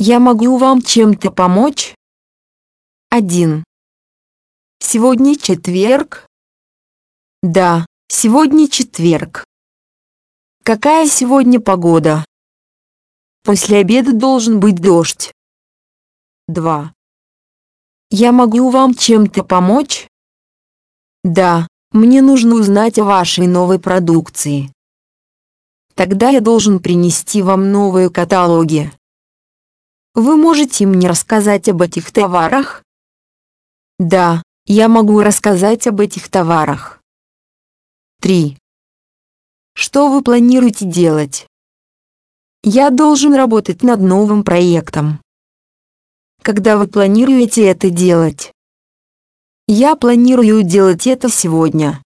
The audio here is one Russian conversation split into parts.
Я могу вам чем-то помочь? 1. Сегодня четверг? Да, сегодня четверг. Какая сегодня погода? После обеда должен быть дождь. 2. Я могу вам чем-то помочь? Да, мне нужно узнать о вашей новой продукции. Тогда я должен принести вам новые каталоги. Вы можете мне рассказать об этих товарах? Да, я могу рассказать об этих товарах. 3. Что вы планируете делать? Я должен работать над новым проектом. Когда вы планируете это делать? Я планирую делать это сегодня.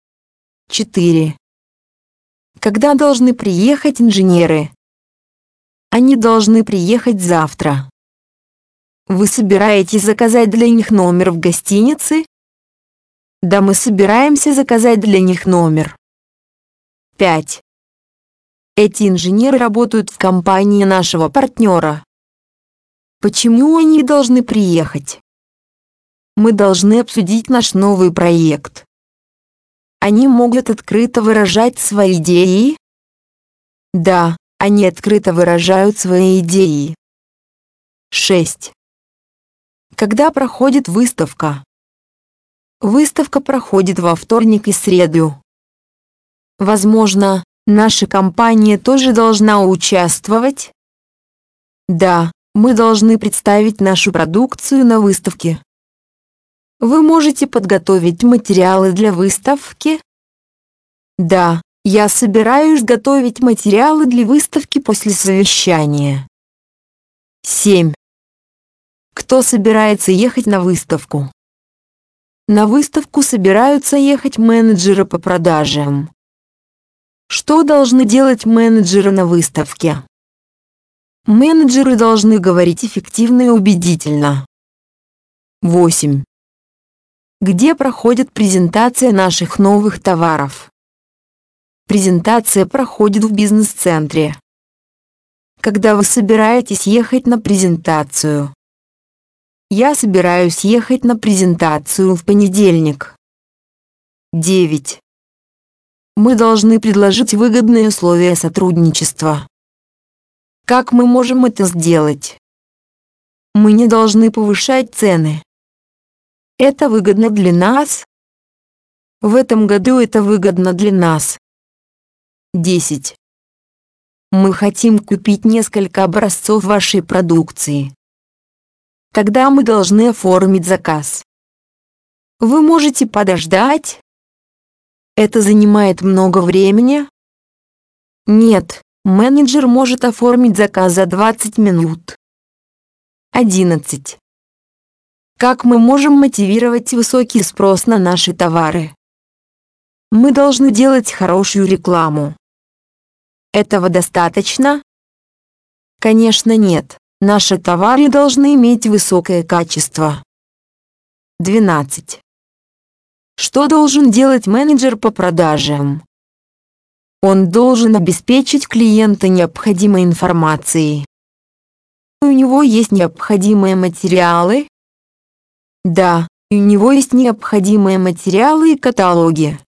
4. Когда должны приехать инженеры? Они должны приехать завтра. Вы собираетесь заказать для них номер в гостинице? Да, мы собираемся заказать для них номер. 5. Эти инженеры работают в компании нашего партнера. Почему они должны приехать? Мы должны обсудить наш новый проект. Они могут открыто выражать свои идеи? Да, они открыто выражают свои идеи. 6. Когда проходит выставка? Выставка проходит во вторник и среду. Возможно, наша компания тоже должна участвовать? Да, мы должны представить нашу продукцию на выставке. Вы можете подготовить материалы для выставки? Да, я собираюсь готовить материалы для выставки после совещания. 7. Кто собирается ехать на выставку? На выставку собираются ехать менеджеры по продажам. Что должны делать менеджеры на выставке? Менеджеры должны говорить эффективно и убедительно. 8. Где проходит презентация наших новых товаров? Презентация проходит в бизнес-центре. Когда вы собираетесь ехать на презентацию? Я собираюсь ехать на презентацию в понедельник. 9. Мы должны предложить выгодные условия сотрудничества. Как мы можем это сделать? Мы не должны повышать цены. Это выгодно для нас? В этом году это выгодно для нас. 10. Мы хотим купить несколько образцов вашей продукции. Тогда мы должны оформить заказ. Вы можете подождать? Это занимает много времени? Нет, менеджер может оформить заказ за 20 минут. 11. Как мы можем мотивировать высокий спрос на наши товары? Мы должны делать хорошую рекламу. Этого достаточно? Конечно, нет. Наши товары должны иметь высокое качество. 12. Что должен делать менеджер по продажам? Он должен обеспечить клиента необходимой информацией. У него есть необходимые материалы? Да, у него есть необходимые материалы и каталоги.